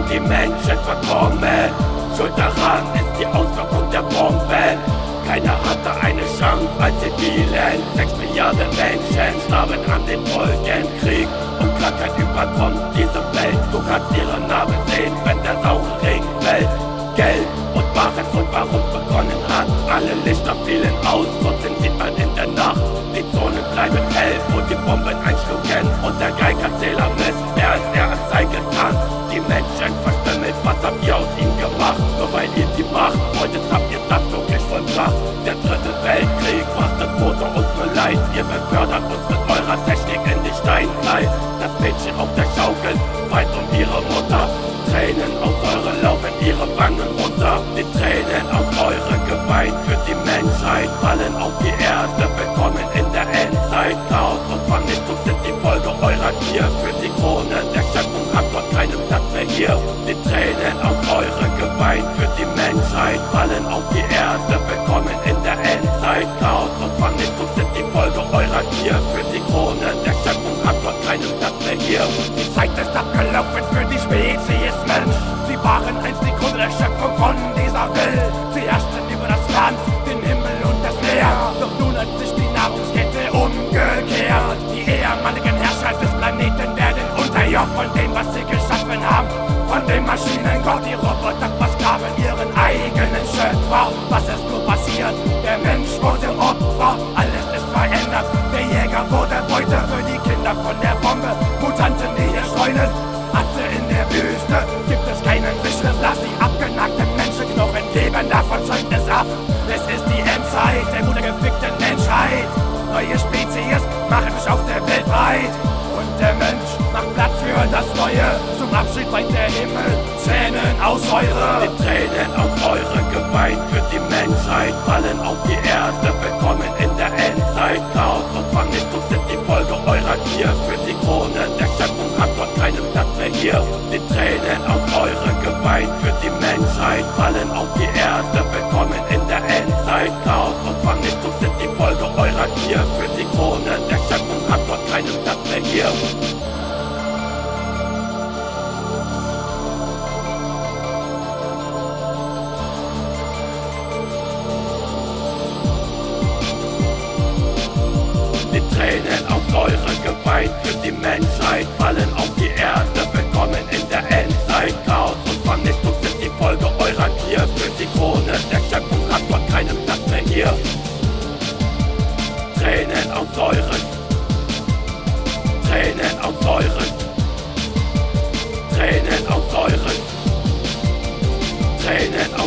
sind die Menschen verkommen. Schuld daran ist die Auswirkung der Bombe. Keiner hatte eine Chance, als sie fielen. 6 Milliarden Menschen starben an den Folgen. Krieg und Krankheit überkommt diese Welt. Du kannst ihre Namen sehen, wenn der saure Regen fällt. Geld und Warengrund, warum es begonnen hat. Alle Lichter fielen aus, trotzdem sieht man in der Nacht. Die Zonen bleiben hell, wo die Bomben einschlugen. Und der Geigerzähler misst, mehr als er anzeigen kann. Die Menschen verstümmelt, was habt ihr aus ihnen gemacht? Nur weil ihr die Macht wolltet, habt ihr das wirklich vollbracht. Der dritte Weltkrieg machte Tote und nur Leid. Ihr befördert uns mit eurer Technik in die Steinzeit. Das Mädchen auf der Schaukel weint um ihre Mutter. Tränen aus eure laufen ihre Wangen runter. Die Tränen aus eure Geweih für die Menschheit fallen auf die Erde. Willkommen in der Endzeit. Chaos und Vernichtung sind die Folge eurer Gier. Für die Krone der Schöpfung hat Gott keinen Platz mehr hier. Die Tränen aus eure Geweih für die Menschheit fallen auf die Erde. Willkommen in der Endzeit. Chaos und Vernichtung sind die Folge eurer Gier. Für die Krone der Schöpfung hat Gott keinen Platz mehr hier. Die Zeit ist abgelaufen für die Spezies Mensch. Sie waren einst die Krone der Schöpfung von dieser Welt. Sie herrschten über das Land, den Himmel und das Meer. Doch nun hat sich die Nahrungskette umgekehrt. Die ehemaligen Herrscher des Planeten werden unterjocht von dem, was sie geschaffen haben. Von den Maschinengott, die Roboter versklaven ihren eigenen Schöpfer. Was ist nur passiert? Der Mensch wurde Opfer. Alles ist verändert. Der Jäger wurde Beute für die Kinder von der Bombe. Mutanten, die hier streunen. Atze in der Wüste, gibt es keinen Wischler. Lass die abgenagten Menschenknochen leben, davon zeugt es ab. Es ist die Endzeit der muttergefickten Menschheit. Neue Spezies machen sich auf der Welt breit. Und der Mensch macht Platz für das Neue. Zum Abschied weint der Himmel Tränen aus Säure. Die Tränen aus eure Geweih für die Menschheit fallen auf die Erde. Willkommen in der Endzeit. Chaos und Vernichtung sind die Folge eurer Gier. Für die Krone der Schöpfung hat Gott keinen Platz mehr hier. Die Tränen aus eure Geweih für die Menschheit fallen auf die Erde. Willkommen in der Endzeit. Chaos und Vernichtung sind die Folge eurer Gier. Für die Krone der Schöpfung hat Gott keinen Platz mehr hier. Die Tränen aus eure Geweih für die Menschheit fallen auf die Erde. Willkommen in der Endzeit. Chaos und Vernichtung sind die Folge eurer Gier. Für die Krone der Schöpfung hat Gott keinen Platz mehr hier. Tränen aus euren, Tränen aus euren, Tränen aus euren, Tränen aus